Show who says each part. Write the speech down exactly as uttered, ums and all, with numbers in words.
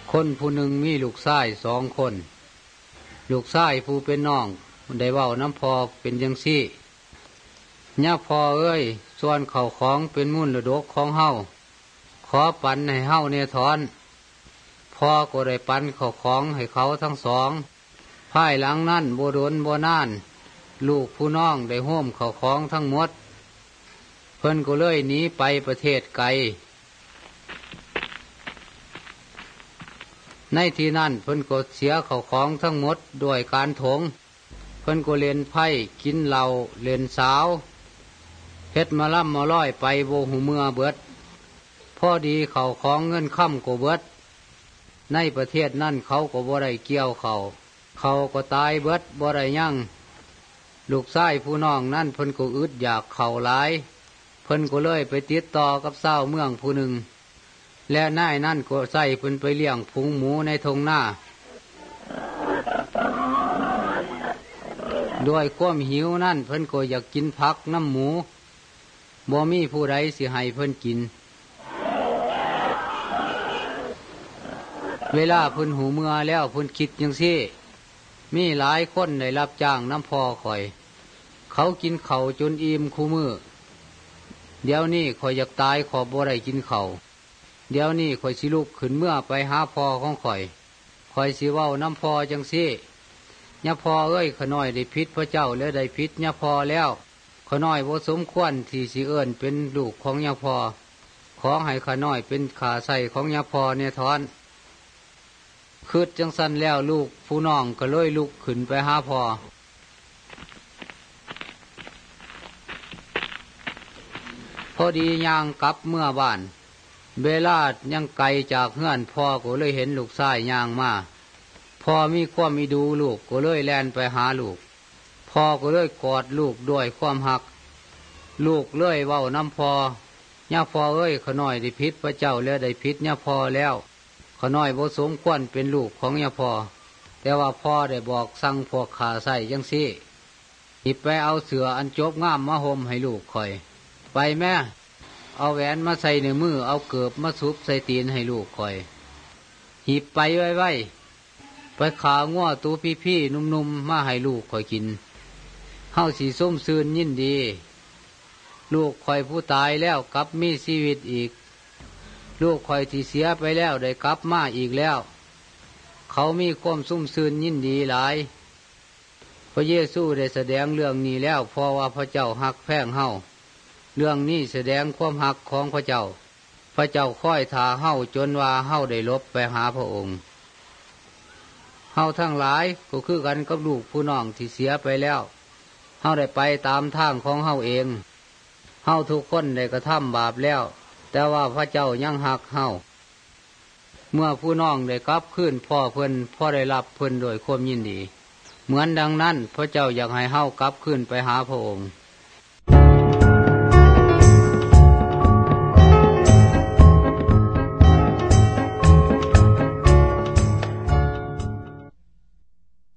Speaker 1: คนผู้หนึ่งมีลูกชายสองคนลูกชายผู้เป็นน้องได้เว้าน้ำพอเป็นจังซี่ย่าพอเอ้ยส่วนเขาของเป็นมุ่นระดกของเฮาขอปันให้เฮาเนี่ยถอนพ่อก็ได้ปันเขาของให้เขาทั้งสองภายหลังนั่นโบโดนโบนานลูกผู้น้องได้โฮมเขาของทั้งหมดเพิ่นก็เลยหนีไปประเทศไกลในที่นั่นเพิ่นก็เสียเขาของทั้งหมดด้วยการถงเพิ่นก็เล่นไพ่กินเหล้าเล่นสาวเฮ็ดมาล่ำมาร้อยไปโบหูเมื่อเบิดพอดีเขาของเงินค่ำก็เบิดในประเทศนั่นเขาก็บ่ได้เกี่ยวเขาเขาก็ตายเบิดบ่ได้ยั่งลูกชายผู้น้องนั่นเพิ่นก็อึดอยากเขาหลายเพิ่นก็เลยไปติดต่อกับเจ้าเมืองผู้หนึ่งและนายนั่นก็ใส่เพิ่นไปเลี้ยงฝูงหมูในทงหน้าด้วยความหิวนั่นเพิ่นก็อยากกินผักน้ำหมูบ่มีผู้ใดสิให้เพิ่นกินเวลาเพิ่นหูเมื่อแล้วเพิ่นคิดจังซี่มีหลายคนได้รับจ้างน้ำพอข่อยเขากินข้าวจนอิ่มคู่มือเดี๋ยวนี้ข่อยอยากตายขอบ่ได้กินข้าวเดี๋ยวนี้ข่อยสิลุกขึ้นเมื่อไปหาพ่อของข่อยข่อยสิเว้าน้ำพอจังซี่ย่าพอเอ้ยขน้อยได้ผิดพระเจ้าและได้ผิดย่าพอแล้วขน้อยบ่สมควรที่สิเอิ้นเป็นลูกของย่าพอขอให้ขน้อยเป็นขาใส่ของย่าพอเนี่ยทอนคืดจังสันแล้วลูกผู้น้องก็เลยลุกขึ้นไปหาพ่อพอดีย่างกลับเมื่อบ้านเวลายังไกลจากเฮือนพ่อก็เลยเห็นลูกชายย่างมาพ่อมีความมีดูลูกก็เลยแล่นไปหาลูกพ่อก็เลยกอดลูกด้วยความหักลูกเลยเว้าน้ำพ่อย่าพ่อเอ้ยขน้อยได้ผิดพระเจ้าแล้วได้ผิดย่าพ่อแล้วขน้อยบ่สมควรเป็นลูกของย่าพ่อแต่ว่าพ่อได้บอกสั่งพวกขาใส่จังซี่หิบไปเอาเสืออันจบงามมาห่มให้ลูกข่อยไปแม่เอาแหวนมาใส่ในมือเอาเกือบมาซุบใส่ตีนให้ลูกข่อยหิบไปไว้ไว้ไปขาง้อตูพี่พี่นุ่มๆมาให้ลูกข่อยกินเฮาสีส้มซืนยินดีลูกข่อยผู้ตายแล้วกลับมีชีวิตอีกลูกข่อยที่เสียไปแล้วได้กลับมาอีกแล้วเขามีความซุ่มซืนยินดีหลายพระเยซูได้แสดงเรื่องนี้แล้วเพราะว่าพระเจ้าฮักแพงเฮาเรื่องนี้แสดงความฮักของพระเจ้าพระเจ้าค่อยทาเฮาจนว่าเฮาได้ลบไปหาพระองค์เฮาทั้งหลายก็คือกันกับลูกผู้น้องที่เสียไปแล้วเฮาได้ไปตามทางของเฮาเองเฮาทุกคนได้กระทำบาปแล้วแต่ว่าพระเจ้ายังหักเฮาเมื่อผู้น้องได้กลับคืนพ่อเพิ่นพ่อได้รับเพิ่นโดยความยินดีเหมือนดังนั้นพระเจ้าอยากให้เฮากลับคืนไปหาพระองค์